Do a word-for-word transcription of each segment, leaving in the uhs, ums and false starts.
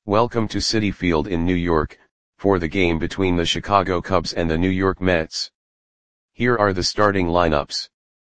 Welcome to Citi Field in New York, for the game between the Chicago Cubs and the New York Mets. Here are the starting lineups.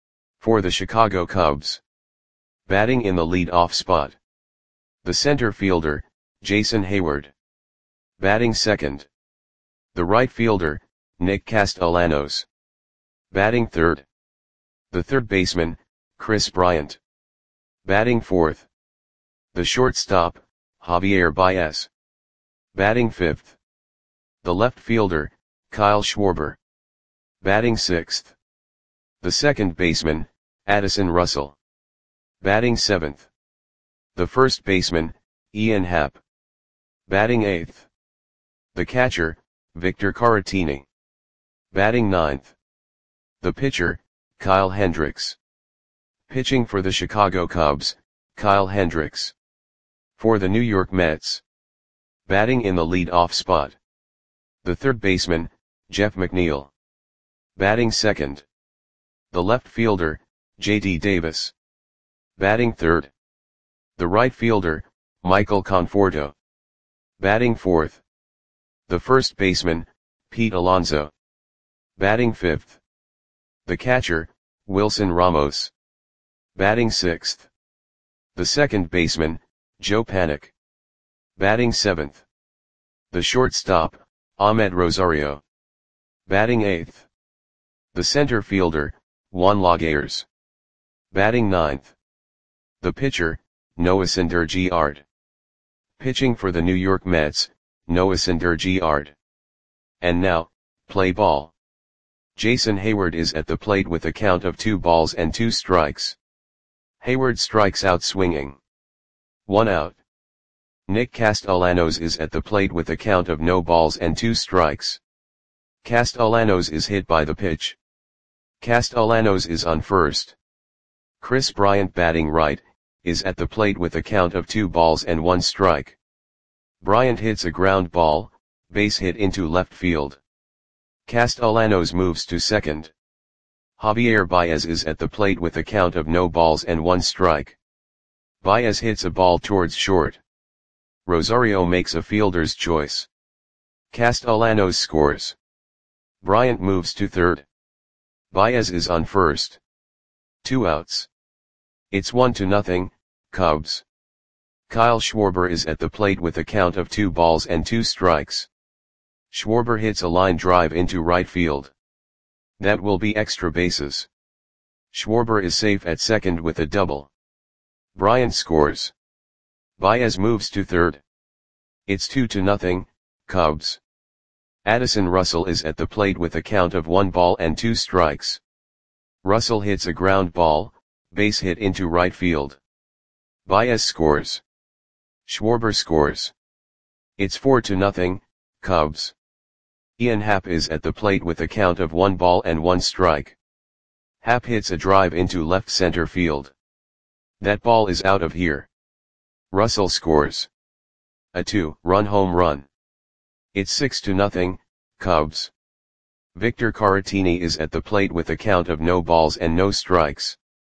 For the Chicago Cubs. Batting in the lead-off spot. The center fielder, Jason Heyward. Batting second. The right fielder, Nick Castellanos. Batting third. The third baseman, Kris Bryant. Batting fourth. The shortstop, Javier Baez. Batting fifth. The left fielder, Kyle Schwarber. Batting sixth. The second baseman, Addison Russell. Batting seventh. The first baseman, Ian Happ. Batting eighth. The catcher, Victor Caratini. Batting ninth. The pitcher, Kyle Hendricks. Pitching for the Chicago Cubs, Kyle Hendricks. For the New York Mets. Batting in the lead-off spot. The third baseman, Jeff McNeil. Batting second. The left fielder, J D Davis. Batting third. The right fielder, Michael Conforto. Batting fourth. The first baseman, Pete Alonso. Batting fifth. The catcher, Wilson Ramos. Batting sixth. The second baseman, Joe Panik. Batting seventh. The shortstop, Ahmed Rosario. Batting eighth. The center fielder, Juan Lagares. Batting ninth. The pitcher, Noah Syndergaard. Pitching for the New York Mets, Noah Syndergaard. And now, play ball. Jason Heyward is at the plate with a count of two balls and two strikes. Heyward strikes out swinging. One out. Nick Castellanos is at the plate with a count of no balls and two strikes. Castellanos is hit by the pitch. Castellanos is on first. Kris Bryant, batting right, is at the plate with a count of two balls and one strike. Bryant hits a ground ball, base hit into left field. Castellanos moves to second. Javier Baez is at the plate with a count of no balls and one strike. Baez hits a ball towards short. Rosario makes a fielder's choice. Castellanos scores. Bryant moves to third. Baez is on first. Two outs. It's one to nothing, Cubs. Kyle Schwarber is at the plate with a count of two balls and two strikes. Schwarber hits a line drive into right field. That will be extra bases. Schwarber is safe at second with a double. Bryant scores. Baez moves to third. It's two to nothing, Cubs. Addison Russell is at the plate with a count of one ball and two strikes. Russell hits a ground ball, base hit into right field. Baez scores. Schwarber scores. It's four to nothing, Cubs. Ian Happ is at the plate with a count of one ball and one strike. Happ hits a drive into left center field. That ball is out of here. Russell scores. A two-run home run. It's six to nothing, Cubs. Victor Caratini is at the plate with a count of no balls and no strikes.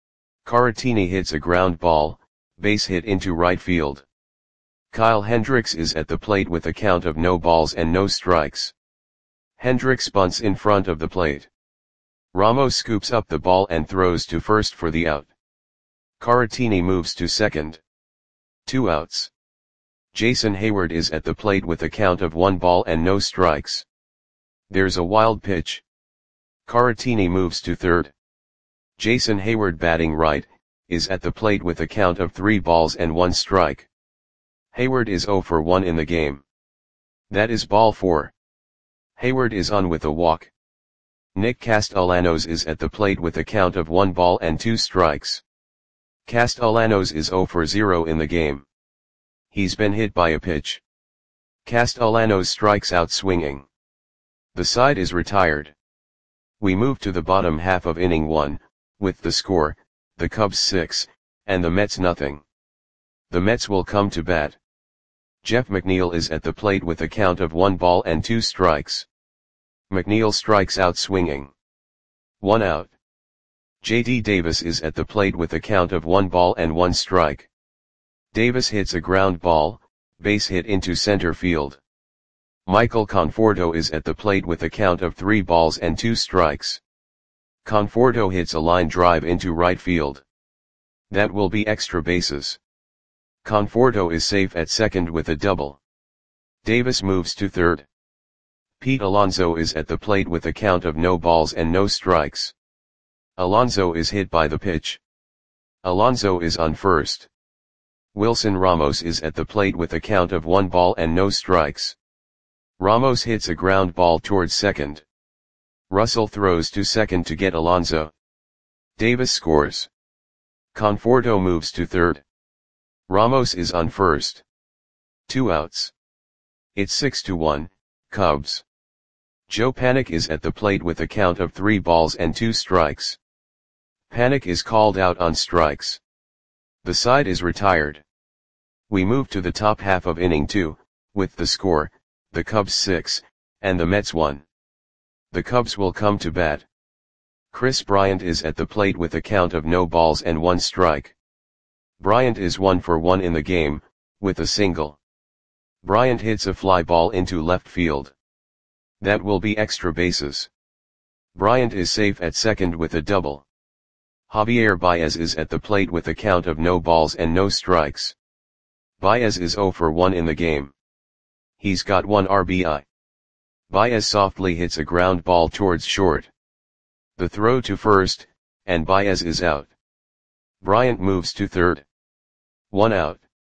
Caratini hits a ground ball, base hit into right field. Kyle Hendricks is at the plate with a count of no balls and no strikes. Hendricks bunts in front of the plate. Ramos scoops up the ball and throws to first for the out. Caratini moves to second. Two outs. Jason Heyward is at the plate with a count of one ball and no strikes. There's a wild pitch. Caratini moves to third. Jason Heyward, batting right, is at the plate with a count of three balls and one strike. Heyward is zero for one in the game. That is ball four. Heyward is on with a walk. Nick Castellanos is at the plate with a count of one ball and two strikes. Castellanos is zero for zero in the game. He's been hit by a pitch. Castellanos strikes out swinging. The side is retired. We move to the bottom half of inning one, with the score, the Cubs six, and the Mets nothing. The Mets will come to bat. Jeff McNeil is at the plate with a count of one ball and two strikes. McNeil strikes out swinging. One out. J D Davis is at the plate with a count of one ball and one strike. Davis hits a ground ball, Base hit into center field. Michael Conforto is at the plate with a count of three balls and two strikes. Conforto hits a line drive into right field. That will be extra bases. Conforto is safe at second with a double. Davis moves to third. Pete Alonso is at the plate with a count of no balls and no strikes. Alonso is hit by the pitch. Alonso is on first. Wilson Ramos is at the plate with a count of one ball and no strikes. Ramos hits a ground ball towards second. Russell throws to second to get Alonso. Davis scores. Conforto moves to third. Ramos is on first. Two outs. It's six to one, Cubs. Joe Panik is at the plate with a count of three balls and two strikes. Panik is called out on strikes. The side is retired. We move to the top half of inning two, with the score, the Cubs six, and the Mets one. The Cubs will come to bat. Chris Bryant is at the plate with a count of no balls and one strike. Bryant is one for one in the game, with a single. Bryant hits a fly ball into left field. That will be extra bases. Bryant is safe at second with a double. Javier Baez is at the plate with a count of no balls and no strikes. Baez is zero for one in the game. He's got one R B I. Baez softly hits a ground ball towards short. The throw to first, and Baez is out. Bryant moves to third. One out.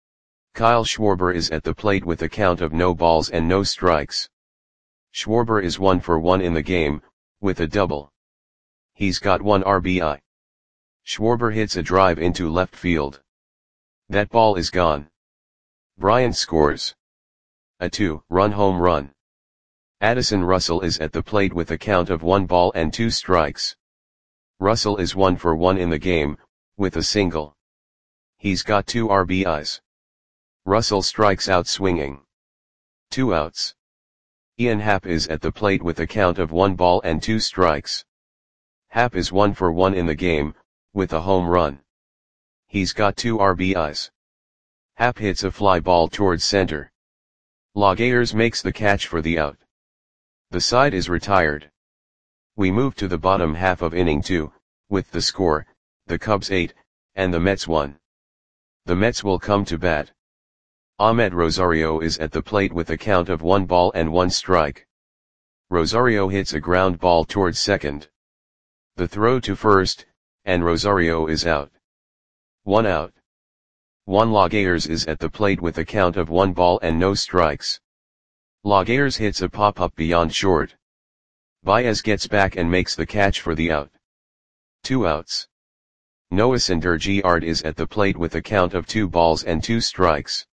Kyle Schwarber is at the plate with a count of no balls and no strikes. Schwarber is one for one in the game, with a double. He's got one R B I. Schwarber hits a drive into left field. That ball is gone. Bryant scores. A two-run home run. Addison Russell is at the plate with a count of one ball and two strikes. Russell is one for one in the game, with a single. He's got two R B Is. Russell strikes out swinging. Two outs. Ian Happ is at the plate with a count of one ball and two strikes. Happ is one for one in the game, with a home run. He's got two R B Is. Happ hits a fly ball towards center. Laguerre makes the catch for the out. The side is retired. We move to the bottom half of inning two, with the score, the Cubs eight, and the Mets one. The Mets will come to bat. Ahmed Rosario is at the plate with a count of one ball and one strike. Rosario hits a ground ball towards second. The throw to first, and Rosario is out. One out. Juan Laguerre is at the plate with a count of one ball and no strikes. Laguerre hits a pop-up beyond short. Baez gets back and makes the catch for the out. Two outs. Noah Syndergaard is at the plate with a count of two balls and two strikes.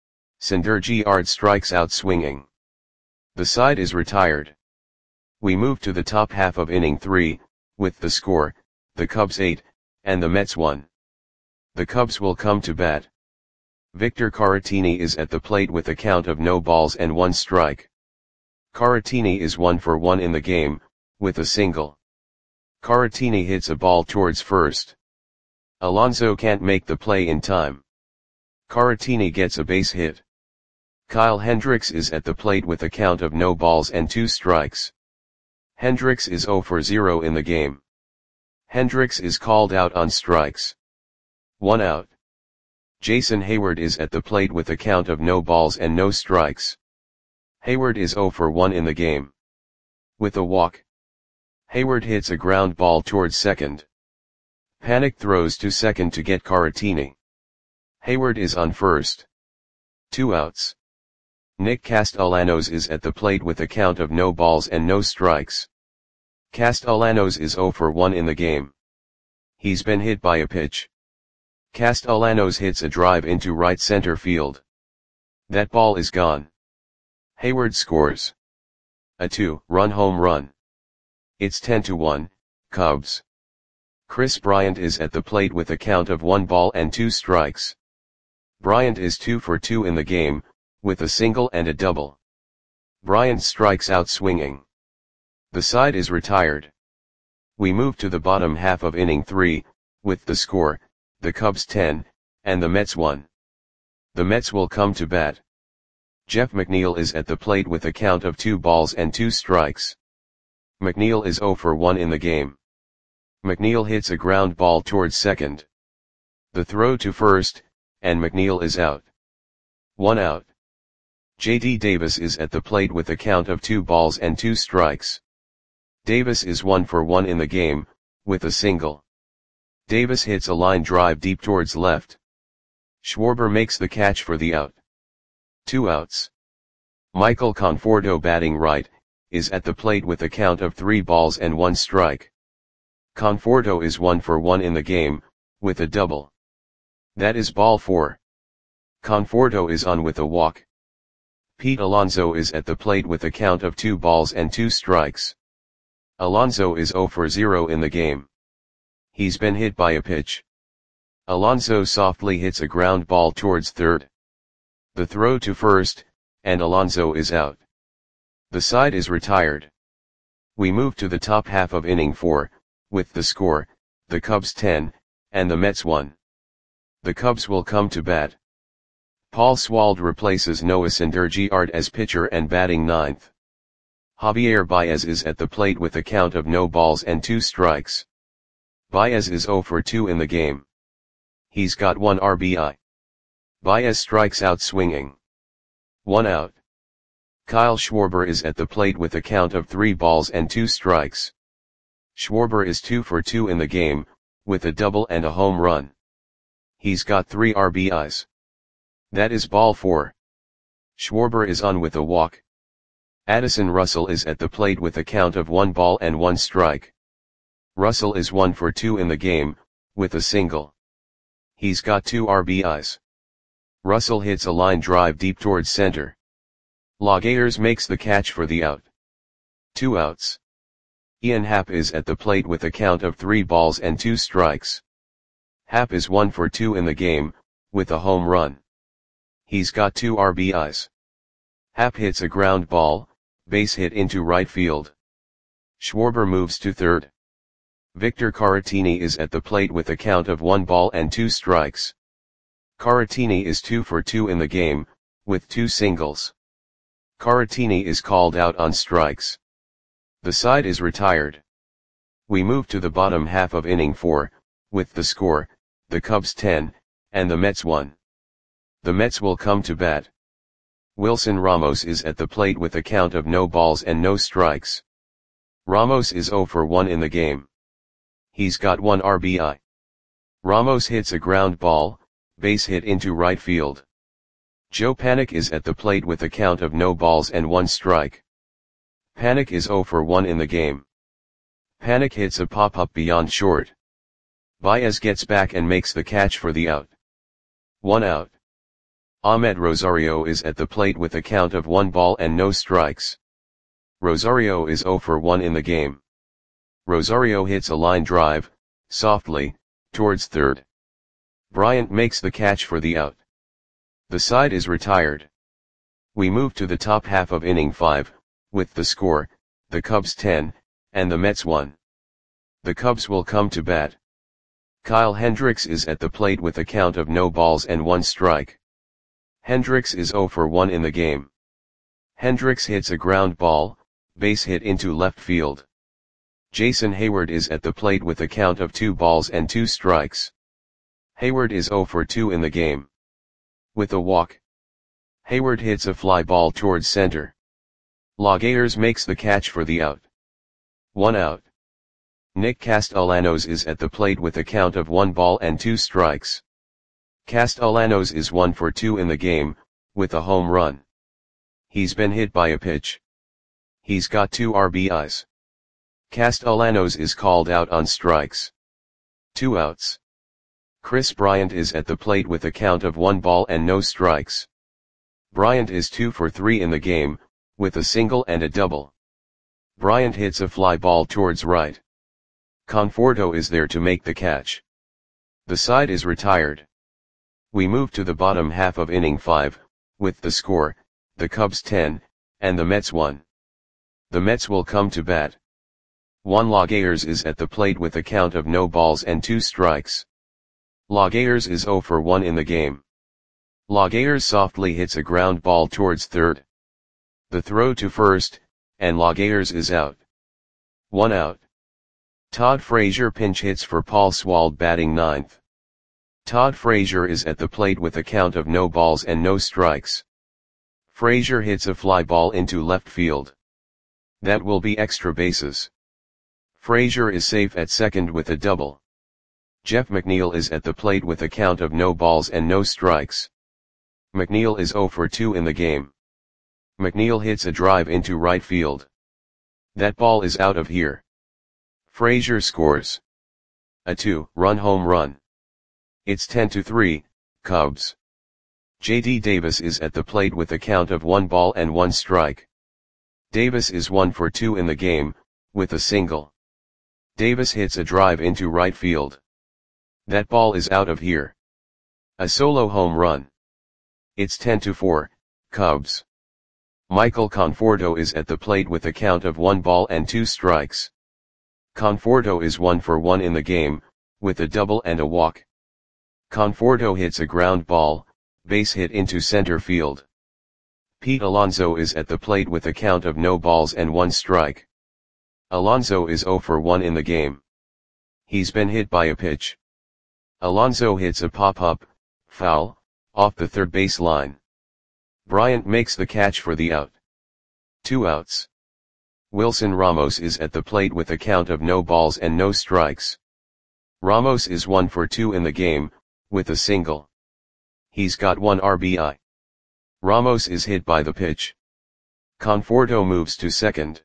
Syndergaard strikes out swinging. The side is retired. We move to the top half of inning three, with the score, the Cubs eight, and the Mets one. The Cubs will come to bat. Victor Caratini is at the plate with a count of no balls and one strike. Caratini is one for one in the game, with a single. Caratini hits a ball towards first. Alonso can't make the play in time. Caratini gets a base hit. Kyle Hendricks is at the plate with a count of no balls and two strikes. Hendricks is zero for zero in the game. Hendricks is called out on strikes. One out. Jason Hayward is at the plate with a count of no balls and no strikes. Hayward is zero for one in the game. With a walk. Hayward hits a ground ball towards second. Panik throws to second to get Caratini. Hayward is on first. Two outs. Nick Castellanos is at the plate with a count of no balls and no strikes. Castellanos is zero for one in the game. He's been hit by a pitch. Castellanos hits a drive into right center field. That ball is gone. Hayward scores. A two-run home run. It's ten to one, Cubs. Chris Bryant is at the plate with a count of one ball and two strikes. Bryant is two for two in the game, with a single and a double. Bryant strikes out swinging. The side is retired. We move to the bottom half of inning three, with the score, the Cubs ten, and the Mets one. The Mets will come to bat. Jeff McNeil is at the plate with a count of two balls and two strikes. McNeil is zero for one in the game. McNeil hits a ground ball towards second. The throw to first, and McNeil is out. One out. J D Davis is at the plate with a count of two balls and two strikes. Davis is one for one in the game, with a single. Davis hits a line drive deep towards left. Schwarber makes the catch for the out. Two outs. Michael Conforto, batting right, is at the plate with a count of three balls and one strike. Conforto is one for one in the game, with a double. That is ball four. Conforto is on with a walk. Pete Alonso is at the plate with a count of two balls and two strikes. Alonso is zero for zero in the game. He's been hit by a pitch. Alonso softly hits a ground ball towards third. The throw to first, and Alonso is out. The side is retired. We move to the top half of inning four, with the score, the Cubs ten, and the Mets one. The Cubs will come to bat. Paul Swald replaces Noah Syndergaard as pitcher and batting ninth. Javier Baez is at the plate with a count of no balls and two strikes. Baez is zero for two in the game. He's got one R B I. Baez strikes out swinging. One out. Kyle Schwarber is at the plate with a count of three balls and two strikes. Schwarber is two for two in the game, with a double and a home run. He's got three R B Is. That is ball four. Schwarber is on with a walk. Addison Russell is at the plate with a count of one ball and one strike. Russell is one for two in the game, with a single. He's got two R B Is. Russell hits a line drive deep towards center. Laguerre makes the catch for the out. Two outs. Ian Happ is at the plate with a count of three balls and two strikes. Happ is one for two in the game, with a home run. He's got two R B Is. Happ hits a ground ball, base hit into right field. Schwarber moves to third. Victor Caratini is at the plate with a count of one ball and two strikes. Caratini is two for two in the game, with two singles. Caratini is called out on strikes. The side is retired. We move to the bottom half of inning four, with the score, the Cubs ten, and the Mets one. The Mets will come to bat. Wilson Ramos is at the plate with a count of no balls and no strikes. Ramos is zero for one in the game. He's got one R B I. Ramos hits a ground ball, base hit into right field. Joe Panik is at the plate with a count of no balls and one strike. Panik is zero for one in the game. Panik hits a pop-up beyond short. Baez gets back and makes the catch for the out. One out. Ahmed Rosario is at the plate with a count of one ball and no strikes. Rosario is zero for one in the game. Rosario hits a line drive, softly, towards third. Bryant makes the catch for the out. The side is retired. We move to the top half of inning five, with the score, the Cubs ten, and the Mets one. The Cubs will come to bat. Kyle Hendricks is at the plate with a count of no balls and one strike. Hendricks is zero for one in the game. Hendricks hits a ground ball, base hit into left field. Jason Hayward is at the plate with a count of two balls and two strikes. Hayward is zero for two in the game. With a walk. Hayward hits a fly ball towards center. Laguerre makes the catch for the out. One out. Nick Castellanos is at the plate with a count of one ball and two strikes. Castellanos is one for two in the game, with a home run. He's been hit by a pitch. He's got two R B Is. Castellanos is called out on strikes. Two outs. Chris Bryant is at the plate with a count of one ball and no strikes. Bryant is two for three in the game, with a single and a double. Bryant hits a fly ball towards right. Conforto is there to make the catch. The side is retired. We move to the bottom half of inning five, with the score, the Cubs ten, and the Mets one. The Mets will come to bat. Juan Laguerre is at the plate with a count of no balls and two strikes. Laguerre is zero for one in the game. Laguerre softly hits a ground ball towards third. The throw to first, and Laguerre is out. One out. Todd Frazier pinch hits for Paul Swald batting ninth. Todd Frazier is at the plate with a count of no balls and no strikes. Frazier hits a fly ball into left field. That will be extra bases. Frazier is safe at second with a double. Jeff McNeil is at the plate with a count of no balls and no strikes. McNeil is oh for two in the game. McNeil hits a drive into right field. That ball is out of here. Frazier scores a two-run home run. It's ten to three, Cubs. J D Davis is at the plate with a count of one ball and one strike. Davis is one for two in the game, with a single. Davis hits a drive into right field. That ball is out of here. A solo home run. It's ten to four, Cubs. Michael Conforto is at the plate with a count of one ball and two strikes. Conforto is one for one in the game, with a double and a walk. Conforto hits a ground ball, base hit into center field. Pete Alonso is at the plate with a count of no balls and one strike. Alonso is oh for one in the game. He's been hit by a pitch. Alonso hits a pop-up, foul, off the third base line. Bryant makes the catch for the out. Two outs. Wilson Ramos is at the plate with a count of no balls and no strikes. Ramos is one for two in the game, with a single. He's got one R B I. Ramos is hit by the pitch. Conforto moves to second.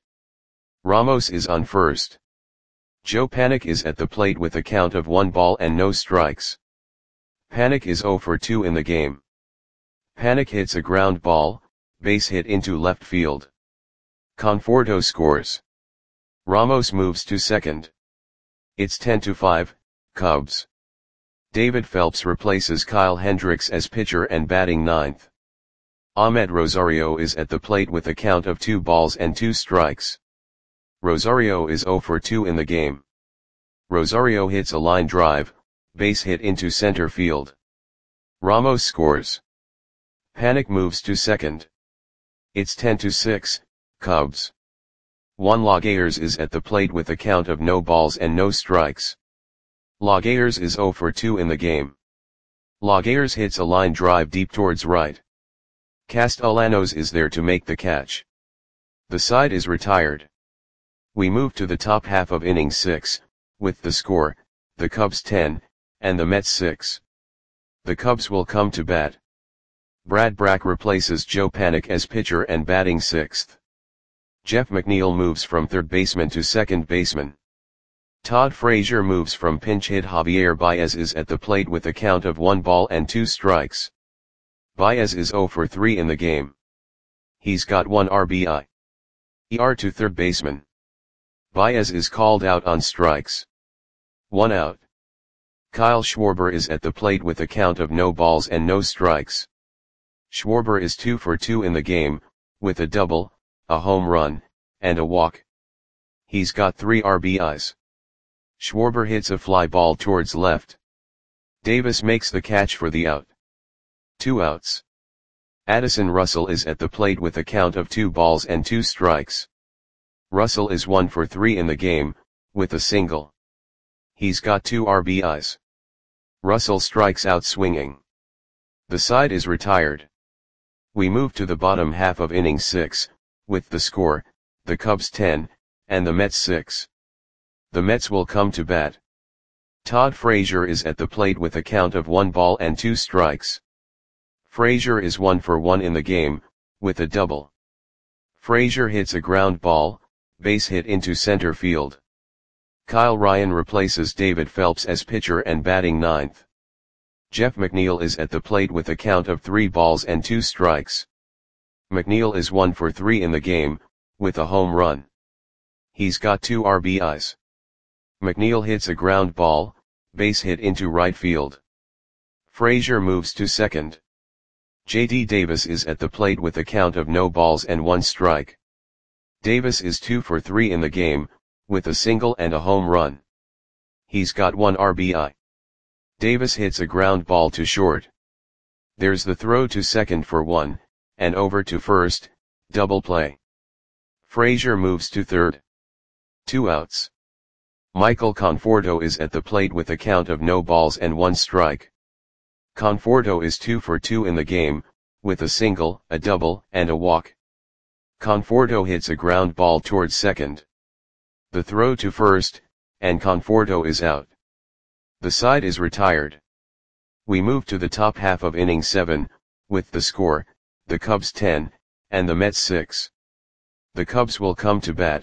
Ramos is on first. Joe Panik is at the plate with a count of one ball and no strikes. Panik is oh for two in the game. Panik hits a ground ball, base hit into left field. Conforto scores. Ramos moves to second. It's ten to five, Cubs. David Phelps replaces Kyle Hendricks as pitcher and batting ninth. Ahmed Rosario is at the plate with a count of two balls and two strikes. Rosario is oh for two in the game. Rosario hits a line drive, base hit into center field. Ramos scores. Panik moves to second. It's ten to six, Cubs. Juan Laguerre is at the plate with a count of no balls and no strikes. Laguerre is oh for two in the game. Laguerre hits a line drive deep towards right. Castellanos is there to make the catch. The side is retired. We move to the top half of inning six, with the score, the Cubs ten, and the Mets six. The Cubs will come to bat. Brad Brach replaces Joe Panik as pitcher and batting sixth. Jeff McNeil moves from third baseman to second baseman. Todd Frazier moves from pinch hit. Javier Baez is at the plate with a count of one ball and two strikes. Baez is oh for three in the game. He's got one R B I. E R to third baseman. Baez is called out on strikes. One out. Kyle Schwarber is at the plate with a count of no balls and no strikes. Schwarber is two for two in the game, with a double, a home run, and a walk. He's got three R B Is. Schwarber hits a fly ball towards left. Davis makes the catch for the out. Two outs. Addison Russell is at the plate with a count of two balls and two strikes. Russell is one for three in the game, with a single. He's got two R B Is. Russell strikes out swinging. The side is retired. We move to the bottom half of inning six, with the score, the Cubs ten, and the Mets six. The Mets will come to bat. Todd Frazier is at the plate with a count of one ball and two strikes. Frazier is one for one in the game, with a double. Frazier hits a ground ball, base hit into center field. Kyle Ryan replaces David Phelps as pitcher and batting ninth. Jeff McNeil is at the plate with a count of three balls and two strikes. McNeil is one for three in the game, with a home run. He's got two R B Is. McNeil hits a ground ball, base hit into right field. Frazier moves to second. J D Davis is at the plate with a count of no balls and one strike. Davis is two for three in the game, with a single and a home run. He's got one R B I. Davis hits a ground ball to short. There's the throw to second for one, and over to first, double play. Frazier moves to third. Two outs. Michael Conforto is at the plate with a count of no balls and one strike. Conforto is two for two in the game, with a single, a double, and a walk. Conforto hits a ground ball towards second. The throw to first, and Conforto is out. The side is retired. We move to the top half of inning seven, with the score, the Cubs ten, and the Mets six. The Cubs will come to bat.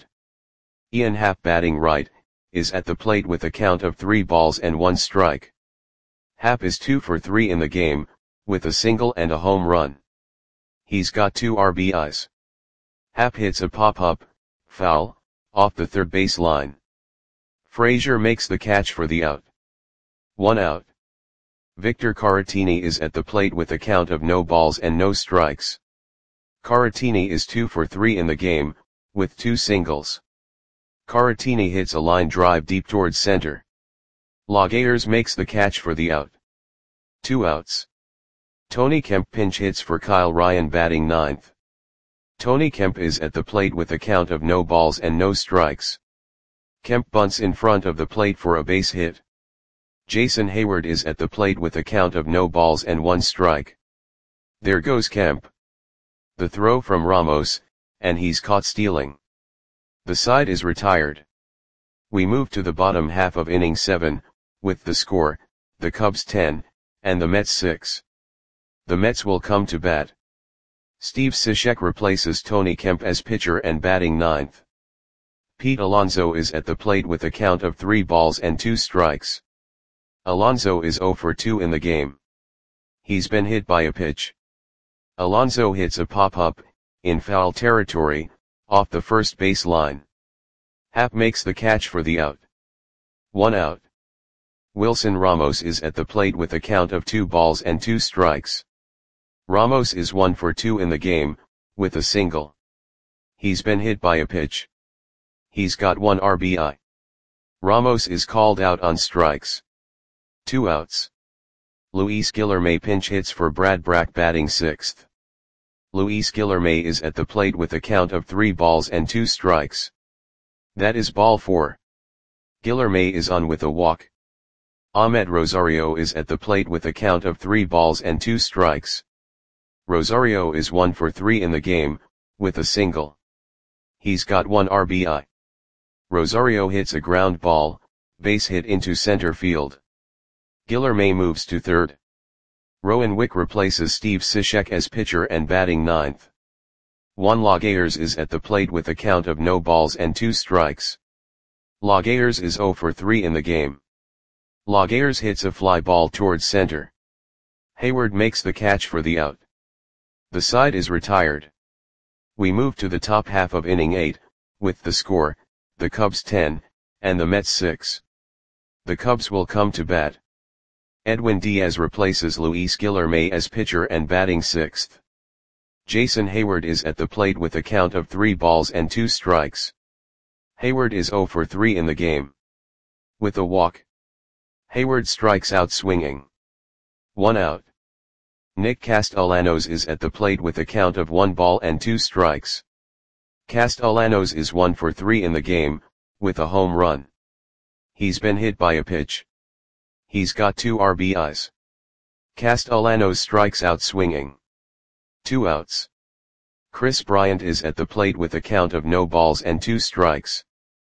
Ian Happ, batting right, is at the plate with a count of three balls and one strike. Happ is two for three in the game, with a single and a home run. He's got two R B Is. Happ hits a pop-up, foul, off the third base line. Frazier makes the catch for the out. One out. Victor Caratini is at the plate with a count of no balls and no strikes. Caratini is two for three in the game, with two singles. Caratini hits a line drive deep towards center. Laguerre makes the catch for the out. Two outs. Tony Kemp pinch hits for Kyle Ryan, batting ninth. Tony Kemp is at the plate with a count of no balls and no strikes. Kemp bunts in front of the plate for a base hit. Jason Heyward is at the plate with a count of no balls and one strike. There goes Kemp. The throw from Ramos, and he's caught stealing. The side is retired. We move to the bottom half of inning seven, with the score, the Cubs ten, and the Mets six. The Mets will come to bat. Steve Cishek replaces Tony Kemp as pitcher and batting ninth. Pete Alonso is at the plate with a count of three balls and two strikes. Alonso is zero for two in the game. He's been hit by a pitch. Alonso hits a pop-up, in foul territory, off the first base line. Happ makes the catch for the out. One out. Wilson Ramos is at the plate with a count of two balls and two strikes. Ramos is one for two in the game, with a single. He's been hit by a pitch. He's got one R B I. Ramos is called out on strikes. Two outs. Luis Guillorme pinch hits for Brad Brach, batting sixth. Luis Guillorme is at the plate with a count of three balls and two strikes. That is ball four. Guillorme is on with a walk. Ahmed Rosario is at the plate with a count of three balls and two strikes. Rosario is one for three in the game, with a single. He's got one R B I. Rosario hits a ground ball, base hit into center field. Guillorme moves to third. Rowan Wick replaces Steve Cishek as pitcher and batting ninth. Juan Laguerre is at the plate with a count of no balls and two strikes. Laguerre is zero for three in the game. Laguerre hits a fly ball towards center. Heyward makes the catch for the out. The side is retired. We move to the top half of inning eight, with the score, the Cubs ten, and the Mets six. The Cubs will come to bat. Edwin Diaz replaces Luis Guillorme as pitcher and batting sixth. Jason Heyward is at the plate with a count of three balls and two strikes. Heyward is zero for three in the game. With a walk. Heyward strikes out swinging. One out. Nick Castellanos is at the plate with a count of one ball and two strikes. Castellanos is one for three in the game, with a home run. He's been hit by a pitch. He's got two R B Is. Castellanos strikes out swinging. Two outs. Chris Bryant is at the plate with a count of no balls and two strikes.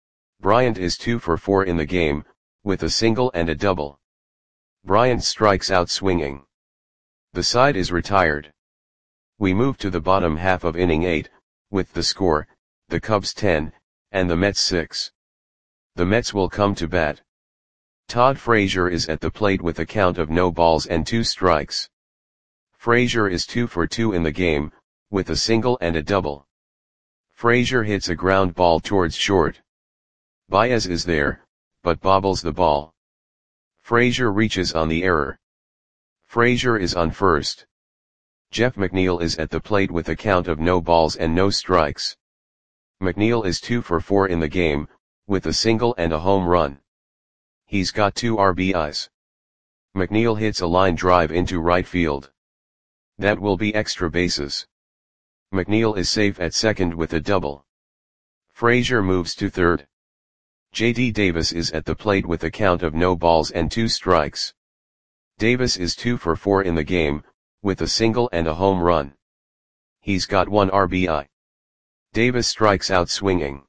Bryant is two for four in the game, with a single and a double. Bryant strikes out swinging. The side is retired. We move to the bottom half of inning eight, with the score, the Cubs ten, and the Mets six. The Mets will come to bat. Todd Frazier is at the plate with a count of no balls and two strikes. Frazier is two for two in the game, with a single and a double. Frazier hits a ground ball towards short. Baez is there, but bobbles the ball. Frazier reaches on the error. Frazier is on first. Jeff McNeil is at the plate with a count of no balls and no strikes. McNeil is two for four in the game, with a single and a home run. He's got two R B Is. McNeil hits a line drive into right field. That will be extra bases. McNeil is safe at second with a double. Frazier moves to third. J D Davis is at the plate with a count of no balls and two strikes. Davis is two for four in the game, with a single and a home run. He's got one R B I. Davis strikes out swinging.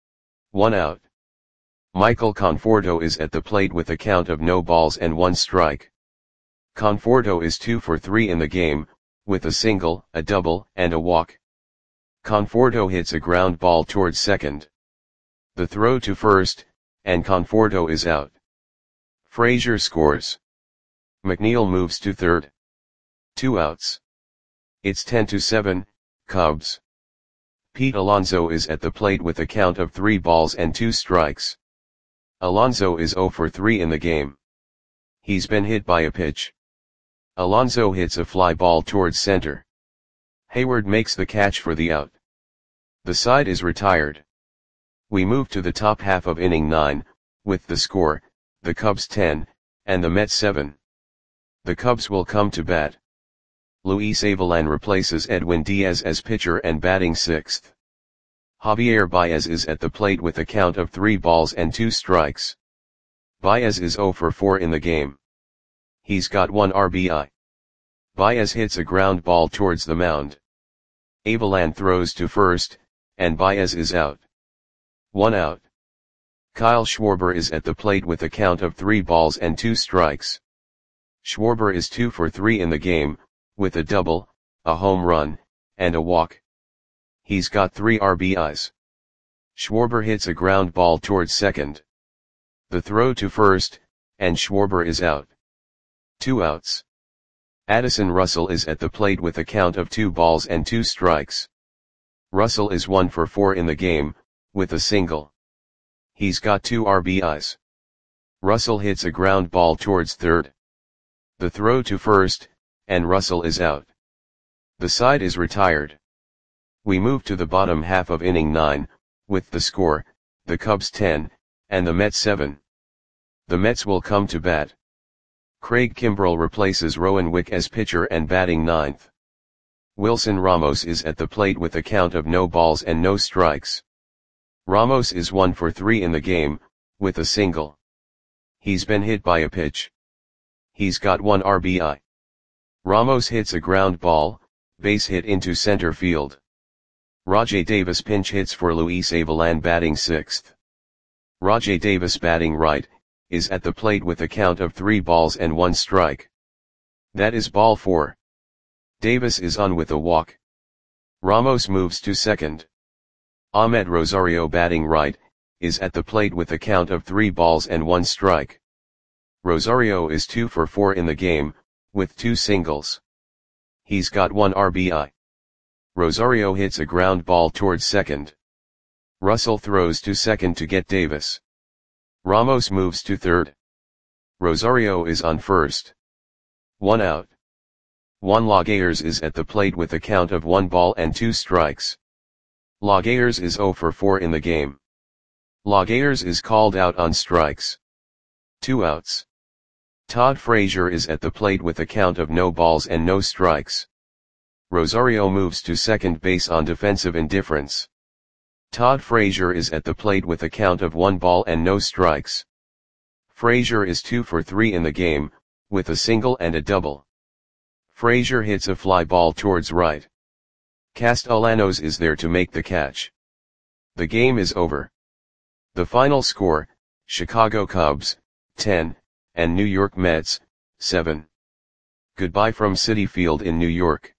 One out. Michael Conforto is at the plate with a count of no balls and one strike. Conforto is two for three in the game, with a single, a double, and a walk. Conforto hits a ground ball towards second. The throw to first, and Conforto is out. Frazier scores. McNeil moves to third. Two outs. It's ten to seven, Cubs. Pete Alonso is at the plate with a count of three balls and two strikes. Alonso is zero for three in the game. He's been hit by a pitch. Alonso hits a fly ball towards center. Hayward makes the catch for the out. The side is retired. We move to the top half of inning nine, with the score, the Cubs ten, and the Mets seven. The Cubs will come to bat. Luis Avilan replaces Edwin Diaz as pitcher and batting sixth. Javier Baez is at the plate with a count of three balls and two strikes. Baez is zero for four in the game. He's got one R B I. Baez hits a ground ball towards the mound. Avilan throws to first, and Baez is out. One out. Kyle Schwarber is at the plate with a count of three balls and two strikes. Schwarber is two for three in the game, with a double, a home run, and a walk. He's got three R B Is. Schwarber hits a ground ball towards second. The throw to first, and Schwarber is out. Two outs. Addison Russell is at the plate with a count of two balls and two strikes. Russell is one for four in the game, with a single. He's got two R B Is. Russell hits a ground ball towards third. The throw to first, and Russell is out. The side is retired. We move to the bottom half of inning nine, with the score, the Cubs ten, and the Mets seven. The Mets will come to bat. Craig Kimbrell replaces Rowan Wick as pitcher and batting ninth. Wilson Ramos is at the plate with a count of no balls and no strikes. Ramos is one for three in the game, with a single. He's been hit by a pitch. He's got one R B I. Ramos hits a ground ball, base hit into center field. Rajai Davis pinch hits for Luis Avilan batting sixth. Rajai Davis batting right, is at the plate with a count of three balls and one strike. That is ball four. Davis is on with a walk. Ramos moves to second. Ahmed Rosario batting right, is at the plate with a count of three balls and one strike. Rosario is two for four in the game, with two singles. He's got one R B I. Rosario hits a ground ball towards second. Russell throws to second to get Davis. Ramos moves to third. Rosario is on first. One out. Juan Laguerre is at the plate with a count of one ball and two strikes. Laguerre is zero for four in the game. Laguerre is called out on strikes. Two outs. Todd Frazier is at the plate with a count of no balls and no strikes. Rosario moves to second base on defensive indifference. Todd Frazier is at the plate with a count of one ball and no strikes. Frazier is two for three in the game, with a single and a double. Frazier hits a fly ball towards right. Castellanos is there to make the catch. The game is over. The final score, Chicago Cubs, ten, and New York Mets, seven. Goodbye from Citi Field in New York.